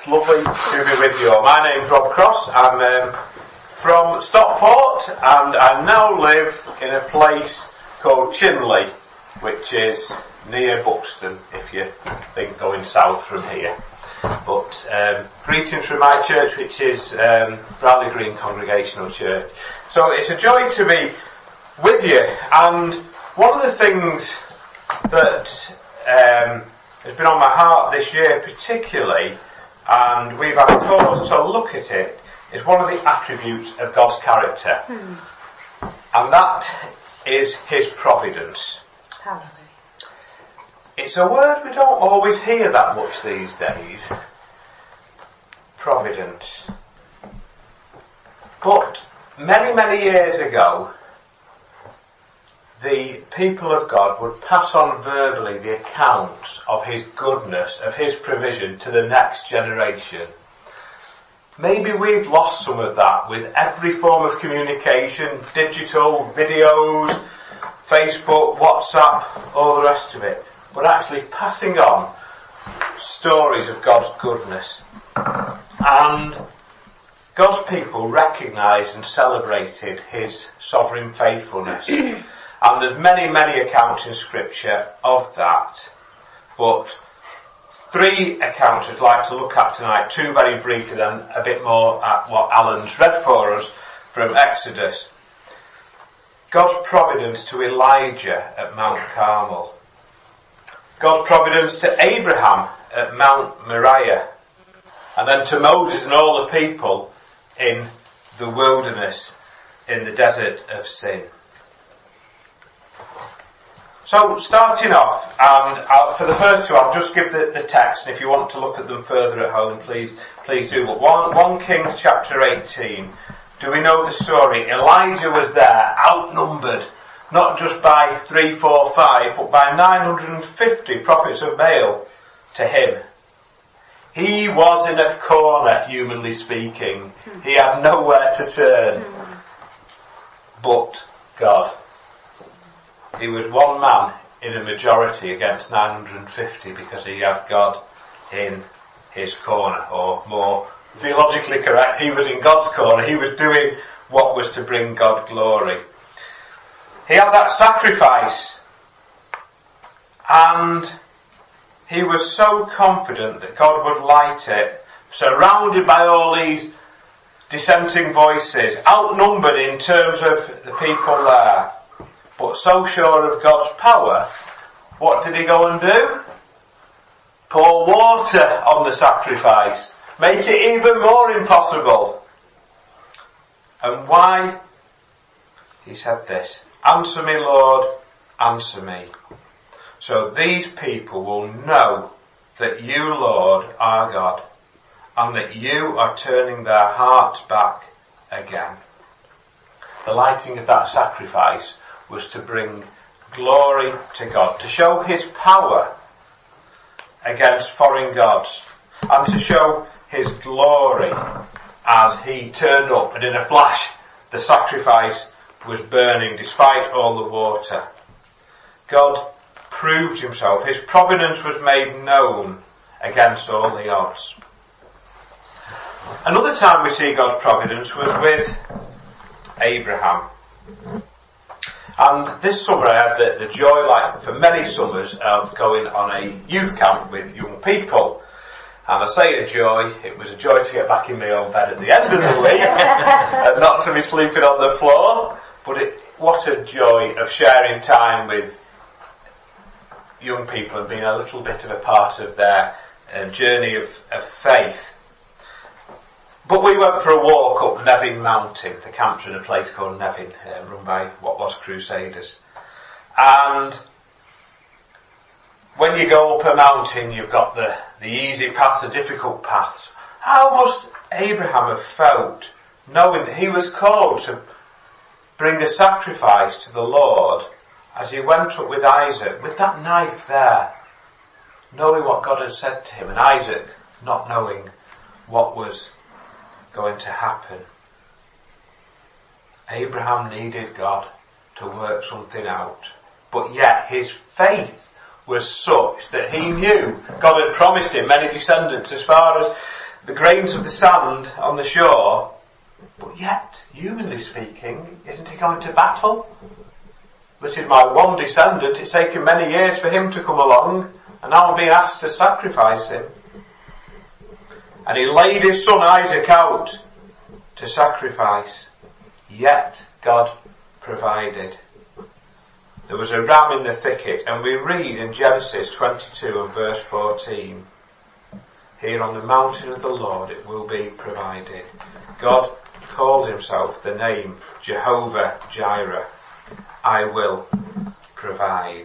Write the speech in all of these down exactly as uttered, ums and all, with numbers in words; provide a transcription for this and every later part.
It's lovely to be with you all. My name's Rob Cross. I'm um, from Stockport and I now live in a place called Chinley, which is near Buxton if you think going south from here. But um, greetings from my church, which is um, Bradley Green Congregational Church. So it's a joy to be with you, and one of the things that um, has been on my heart this year particularly, and we've had cause to look at it, is one of the attributes of God's character. Hmm. And that is His providence. Hallelujah. It's a word we don't always hear that much these days. Providence. But many, many years ago, the people of God would pass on verbally the accounts of His goodness, of His provision to the next generation. Maybe we've lost some of that with every form of communication, digital, videos, Facebook, WhatsApp, all the rest of it. But actually passing on stories of God's goodness. And God's people recognised and celebrated His sovereign faithfulness. And there's many, many accounts in Scripture of that. But three accounts I'd like to look at tonight. Two very briefly, then a bit more at what Alan's read for us from Exodus. God's providence to Elijah at Mount Carmel. God's providence to Abraham at Mount Moriah. And then to Moses and all the people in the wilderness, in the desert of sin. So, starting off, and I'll, for the first two, I'll just give the, the text, and if you want to look at them further at home, please, please do. But one, First Kings chapter eighteen, do we know the story? Elijah was there, outnumbered, not just by three, four, five, but by nine hundred fifty prophets of Baal to him. He was in a corner, humanly speaking. He had nowhere to turn. But God. He was one man in a majority against nine hundred fifty because he had God in his corner, or more theologically correct, he was in God's corner. He was doing what was to bring God glory. He had that sacrifice, and he was so confident that God would light it, surrounded by all these dissenting voices, outnumbered in terms of the people there. But so sure of God's power, what did he go and do? Pour water on the sacrifice. Make it even more impossible. And why? He said this, "Answer me, Lord, answer me. So these people will know that you, Lord, are God, and that you are turning their hearts back again." The lighting of that sacrifice was to bring glory to God, to show His power against foreign gods, and to show His glory as He turned up, and in a flash the sacrifice was burning despite all the water. God proved Himself. His providence was made known against all the odds. Another time we see God's providence was with Abraham. And this summer I had the, the joy, like for many summers, of going on a youth camp with young people. And I say a joy, it was a joy to get back in my own bed at the end of the week and not to be sleeping on the floor. But it, what a joy of sharing time with young people and being a little bit of a part of their uh, journey of, of faith. But we went for a walk up Nevin Mountain. The camp's in a place called Nevin, uh, run by what was Crusaders. And when you go up a mountain, you've got the, the easy path, the difficult paths. How must Abraham have felt knowing that he was called to bring a sacrifice to the Lord as he went up with Isaac, with that knife there, knowing what God had said to him, and Isaac not knowing what was going to happen. Abraham needed God to work something out, but yet his faith was such that he knew God had promised him many descendants as far as the grains of the sand on the shore, but yet, humanly speaking, isn't he going to battle? This is my one descendant, it's taken many years for him to come along, and now I'm being asked to sacrifice him. And he laid his son Isaac out to sacrifice, yet God provided. There was a ram in the thicket, and we read in Genesis twenty-two and verse fourteen, here on the mountain of the Lord it will be provided. God called himself the name Jehovah Jireh. I will provide.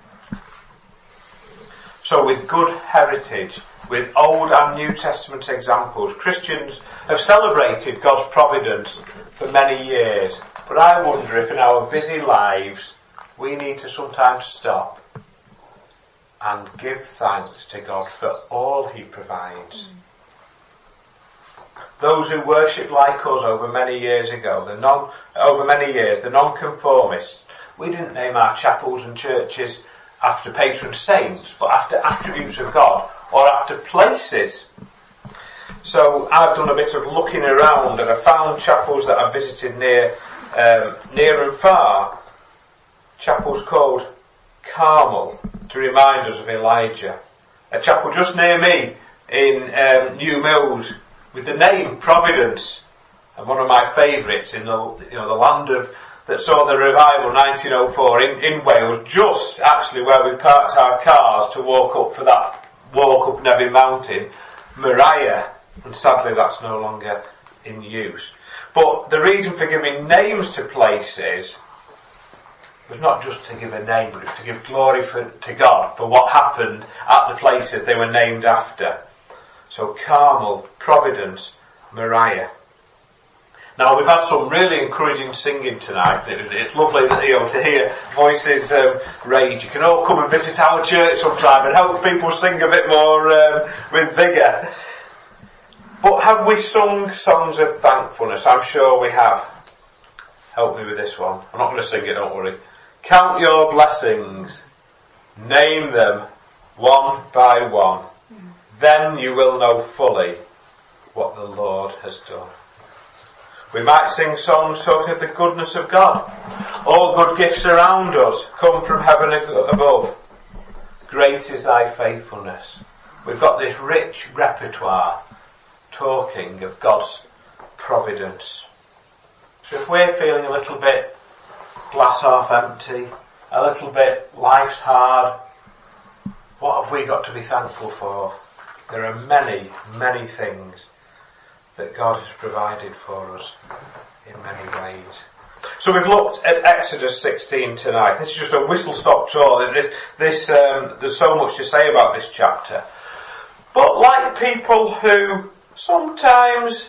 So with good heritage, with Old and New Testament examples, Christians have celebrated God's providence for many years. But I wonder if in our busy lives we need to sometimes stop and give thanks to God for all he provides. Those who worshipped like us over many years ago, the non, over many years, the non-conformists, we didn't name our chapels and churches after patron saints, but after attributes of God, or after places. So I've done a bit of looking around, and I found chapels that I visited near, um, near and far. Chapels called Carmel, to remind us of Elijah. A chapel just near me in um, New Mills, with the name Providence, and one of my favourites in the, you know, the land of that saw the revival nineteen oh four in, in Wales, just actually where we parked our cars to walk up for that walk up Nevis Mountain, Moriah, and sadly that's no longer in use. But the reason for giving names to places was not just to give a name, but it was to give glory for, to God for what happened at the places they were named after. So Carmel, Providence, Moriah. Now we've had some really encouraging singing tonight. It was, it's lovely that, you know, to hear voices um, raised. You can all come and visit our church sometime and help people sing a bit more um, with vigour. But have we sung songs of thankfulness? I'm sure we have. Help me with this one. I'm not going to sing it, don't worry. Count your blessings. Name them one by one. Then you will know fully what the Lord has done. We might sing songs talking of the goodness of God. All good gifts around us come from heaven above. Great is thy faithfulness. We've got this rich repertoire talking of God's providence. So if we're feeling a little bit glass half empty, a little bit life's hard, what have we got to be thankful for? There are many, many things that God has provided for us in many ways. So we've looked at Exodus sixteen tonight. This is just a whistle-stop tour. This, this, um, there's so much to say about this chapter. But like people who sometimes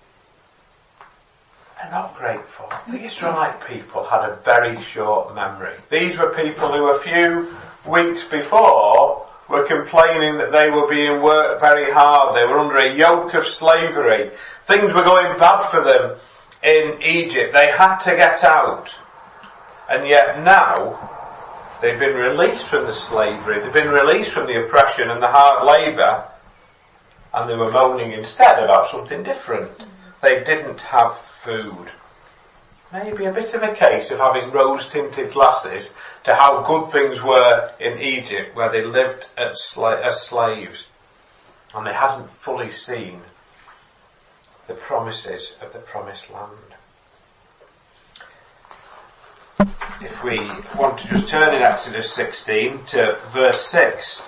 are not grateful, the Israelite people had a very short memory. These were people who a few weeks before were complaining that they were being worked very hard. They were under a yoke of slavery. Things were going bad for them in Egypt. They had to get out. And yet now, they've been released from the slavery. They've been released from the oppression and the hard labour. And they were moaning instead about something different. They didn't have food. Maybe a bit of a case of having rose-tinted glasses to how good things were in Egypt, where they lived as, sla- as slaves. And they hadn't fully seen the promises of the promised land. If we want to just turn in Exodus sixteen to verse six.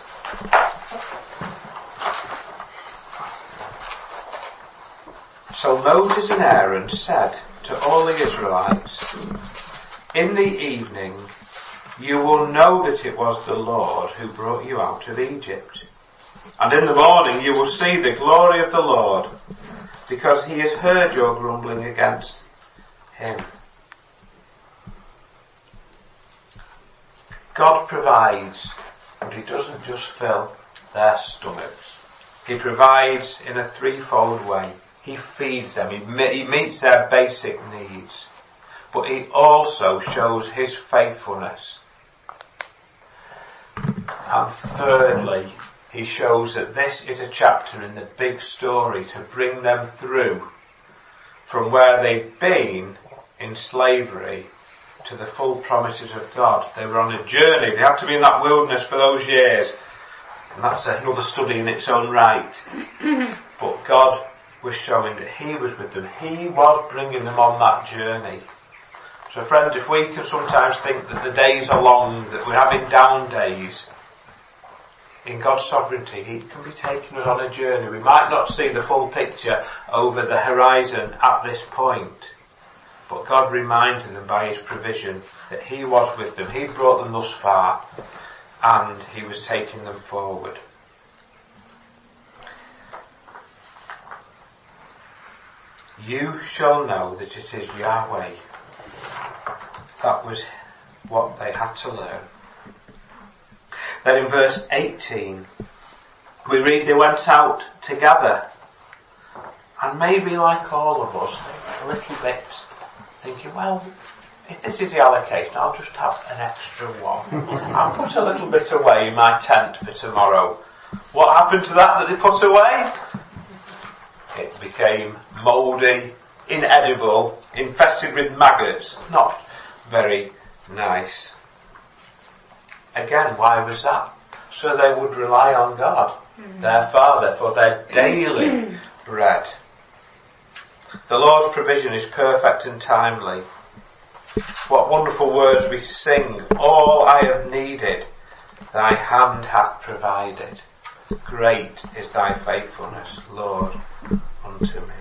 So Moses and Aaron said to all the Israelites, in the evening you will know that it was the Lord who brought you out of Egypt. And in the morning you will see the glory of the Lord, because he has heard your grumbling against him. God provides, but he doesn't just fill their stomachs. He provides in a threefold way. He feeds them, he, he meets their basic needs, but he also shows his faithfulness. And thirdly, he shows that this is a chapter in the big story to bring them through from where they've been in slavery to the full promises of God. They were on a journey. They had to be in that wilderness for those years. And that's another study in its own right. But God was showing that he was with them. He was bringing them on that journey. So friends, if we can sometimes think that the days are long, that we're having down days, in God's sovereignty, he can be taking us on a journey. We might not see the full picture over the horizon at this point, but God reminded them by his provision that he was with them. He brought them thus far, and he was taking them forward. You shall know that it is Yahweh. That was what they had to learn. Then in verse eighteen, we read they went out together. And maybe like all of us, a little bit thinking, well, if this is the allocation, I'll just have an extra one. I'll put a little bit away in my tent for tomorrow. What happened to that that they put away? It became mouldy, inedible, infested with maggots. Not very nice. Again, why was that? So they would rely on God, mm-hmm. their Father, for their daily bread. The Lord's provision is perfect and timely. What wonderful words we sing. All I have needed, thy hand hath provided. Great is thy faithfulness, Lord, unto me.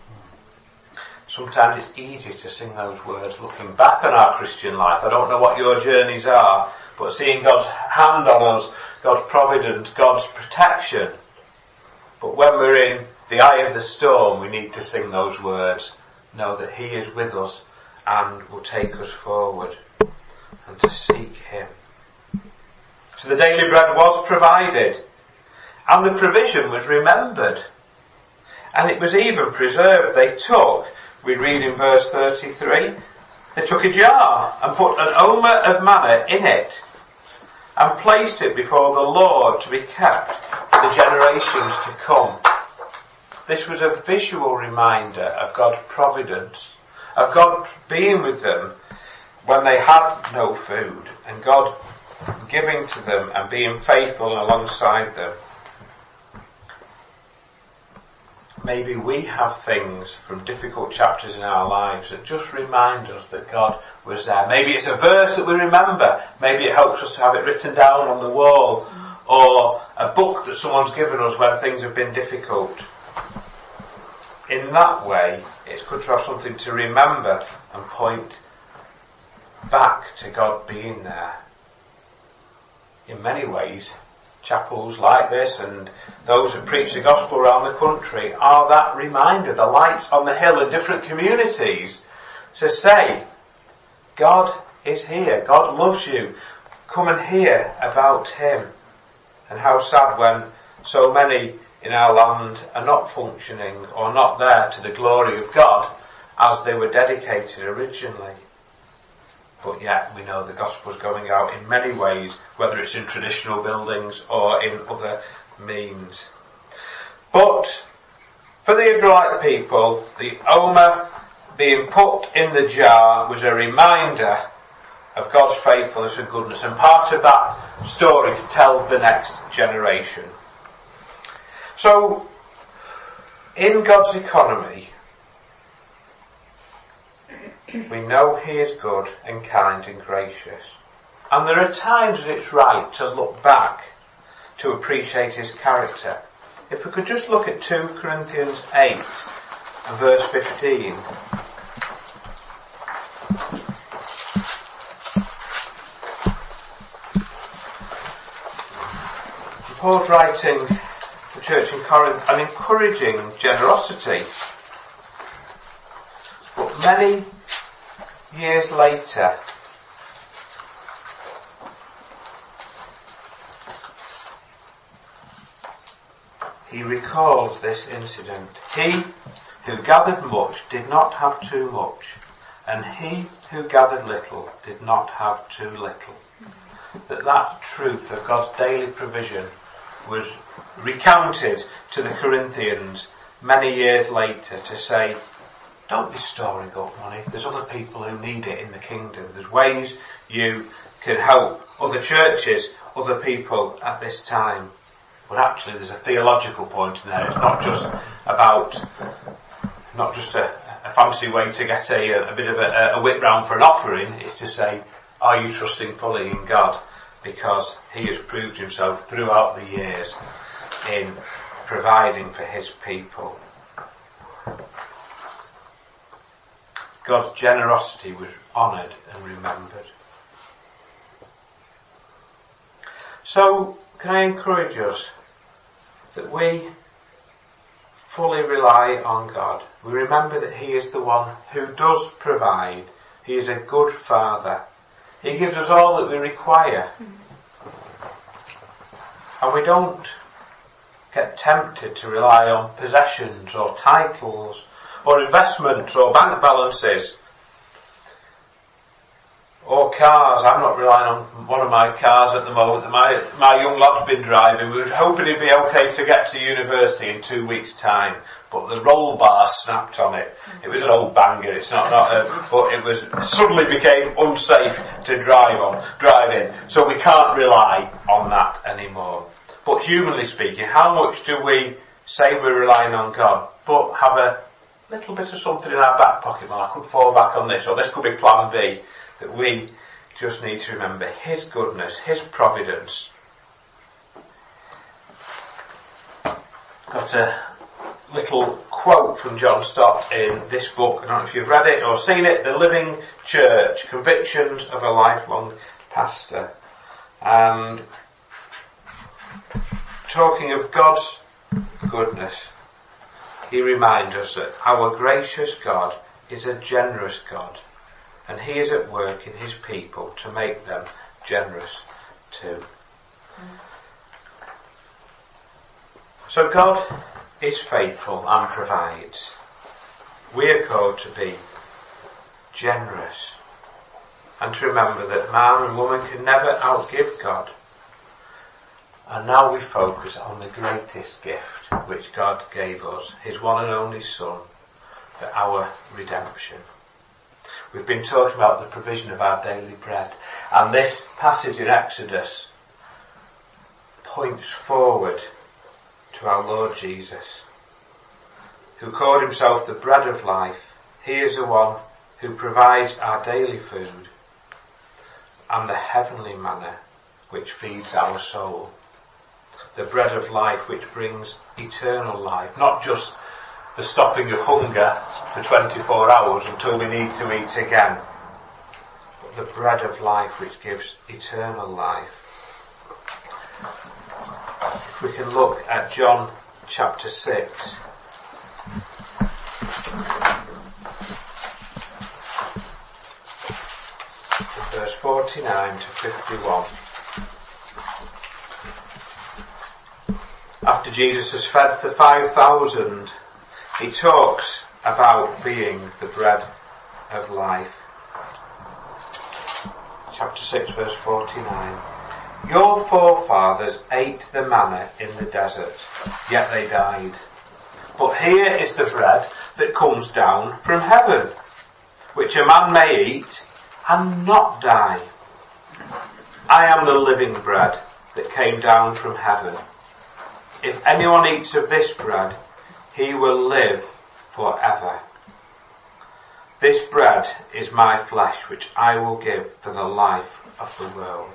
Sometimes it's easy to sing those words looking back on our Christian life. I don't know what your journeys are, but seeing God's hand on us, God's providence, God's protection. But when we're in the eye of the storm, we need to sing those words. Know that he is with us and will take us forward, and to seek him. So the daily bread was provided, and the provision was remembered, and it was even preserved. They took, we read in verse thirty-three, they took a jar and put an omer of manna in it and placed it before the Lord to be kept for the generations to come. This was a visual reminder of God's providence, of God being with them when they had no food, and God giving to them and being faithful alongside them. Maybe we have things from difficult chapters in our lives that just remind us that God was there. Maybe it's a verse that we remember. Maybe it helps us to have it written down on the wall, or a book that someone's given us when things have been difficult. In that way, it's good to have something to remember and point back to God being there. In many ways, chapels like this and those who preach the gospel around the country are that reminder. The lights on the hill in different communities to say, God is here, God loves you, come and hear about him. And how sad when so many in our land are not functioning or not there to the glory of God as they were dedicated originally. But yet we know the gospel's going out in many ways, whether it's in traditional buildings or in other means. But for the Israelite people, the omer being put in the jar was a reminder of God's faithfulness and goodness, and part of that story to tell the next generation. So, in God's economy, we know he is good and kind and gracious. And there are times when it's right to look back to appreciate his character. If we could just look at two Corinthians eight and verse fifteen. Paul's writing the church in Corinth and encouraging generosity. But many years later, he recalls this incident. He who gathered much did not have too much, and he who gathered little did not have too little. That that truth of God's daily provision was recounted to the Corinthians many years later to say, don't be storing up money. There's other people who need it in the kingdom. There's ways you can help other churches, other people at this time. But actually there's a theological point in there. It's not just about, not just a, a fancy way to get a, a bit of a, a whip round for an offering. It's to say, are you trusting fully in God? Because he has proved himself throughout the years in providing for his people. God's generosity was honoured and remembered. So, can I encourage us that we fully rely on God. We remember that he is the one who does provide. He is a good Father. He gives us all that we require. And we don't get tempted to rely on possessions or titles or investments or bank balances or cars. I'm not relying on one of my cars at the moment that my, my young lad's been driving. We were hoping he'd be okay to get to university in two weeks' time, but the roll bar snapped on it. It was an old banger, it's not, not a, but it was, suddenly became unsafe to drive on, drive in. So we can't rely on that anymore. But humanly speaking, how much do we say we're relying on God, but have a little bit of something in our back pocket? Well, I could fall back on this, or this could be plan B. That we just need to remember his goodness, his providence. Got a little quote from John Stott in this book. I don't know if you've read it or seen it. The Living Church, Convictions of a Lifelong Pastor. And talking of God's goodness, he reminds us that our gracious God is a generous God. And he is at work in his people to make them generous too. So God is faithful and provides. We are called to be generous and to remember that man and woman can never outgive God. And now we focus on the greatest gift which God gave us, his one and only Son, for our redemption. We've been talking about the provision of our daily bread, and this passage in Exodus points forward to our Lord Jesus, who called himself the bread of life. He is the one who provides our daily food and the heavenly manna which feeds our soul. The bread of life which brings eternal life, not just the stopping of hunger for twenty-four hours until we need to eat again, but the bread of life which gives eternal life. If we can look at John chapter six. Verse forty-nine to fifty-one. After Jesus has fed the five thousand, he talks about being the bread of life. Chapter six, verse forty-nine. Your forefathers ate the manna in the desert, yet they died. But here is the bread that comes down from heaven, which a man may eat and not die. I am the living bread that came down from heaven. If anyone eats of this bread, he will live forever. This bread is my flesh, which I will give for the life of the world.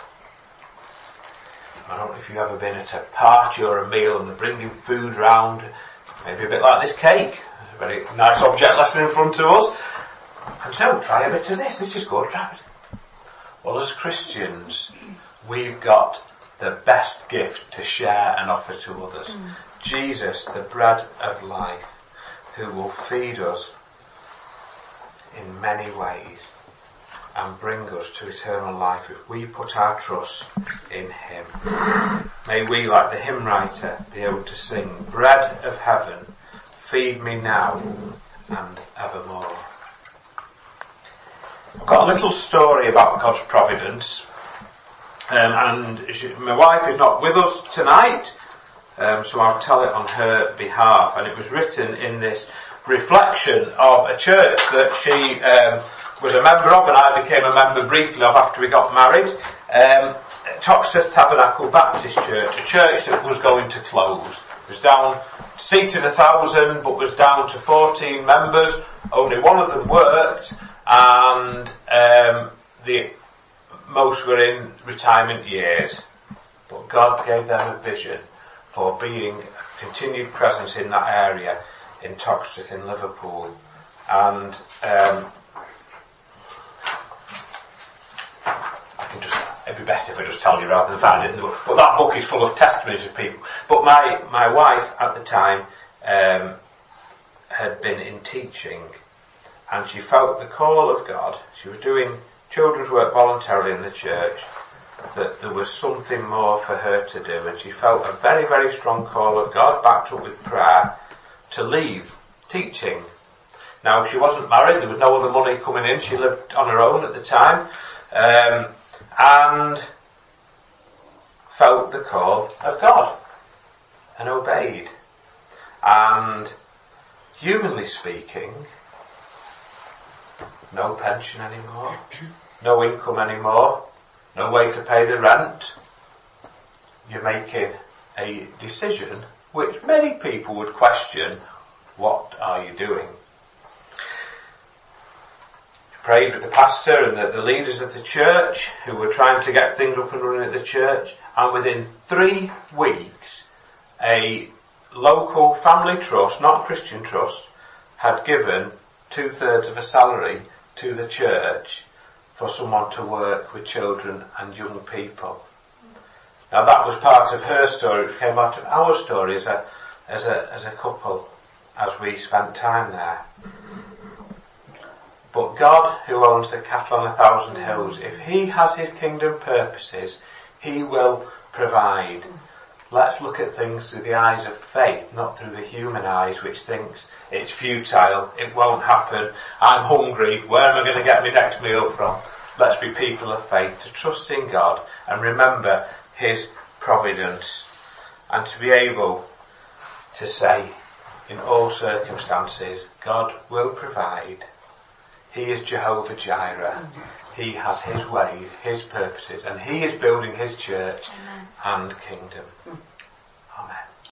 I don't know if you've ever been at a party or a meal and they're bringing food round, maybe a bit like this cake, a very nice object lesson in front of us. And so, try a bit of this, this is good, try it. Well, as Christians, we've got the best gift to share and offer to others. Mm. Jesus, the bread of life, who will feed us in many ways and bring us to eternal life if we put our trust in him. May we, like the hymn writer, be able to sing, bread of heaven, feed me now and evermore. I've got a little story about God's providence Um, and she, my wife is not with us tonight, um, so I'll tell it on her behalf. And it was written in this reflection of a church that she um, was a member of, and I became a member briefly of after we got married. Um, Toxteth Tabernacle Baptist Church, a church that was going to close. It was down, seated a thousand, but was down to fourteen members. Only one of them worked, and um, the most were in retirement years. But God gave them a vision for being a continued presence in that area, in Toxteth in Liverpool. And um, I can just, it'd be best if I just tell you rather than find it in the book. But that book is full of testimonies of people. But my, my wife at the time um, had been in teaching, and she felt the call of God. She was doing children's work voluntarily in the church, that there was something more for her to do, and she felt a very, very strong call of God, backed up with prayer, to leave teaching. Now, she wasn't married, there was no other money coming in, she lived on her own at the time, um, and felt the call of God, and obeyed. And humanly speaking, no pension anymore, no income anymore, no way to pay the rent. You're making a decision which many people would question, what are you doing? Prayed with the pastor and the, the leaders of the church who were trying to get things up and running at the church, and within three weeks a local family trust, not a Christian trust, had given two-thirds of a salary to the church for someone to work with children and young people. Now that was part of her story, it came out of our story as a, as a, as a couple, as we spent time there. But God, who owns the cattle on a thousand hills, if He has His kingdom purposes, He will provide. Let's look at things through the eyes of faith, not through the human eyes, which thinks it's futile, it won't happen, I'm hungry, where am I going to get my next meal from? Let's be people of faith, to trust in God and remember His providence, and to be able to say in all circumstances, God will provide. He is Jehovah Jireh. He has His ways, His purposes, and He is building His church and kingdom.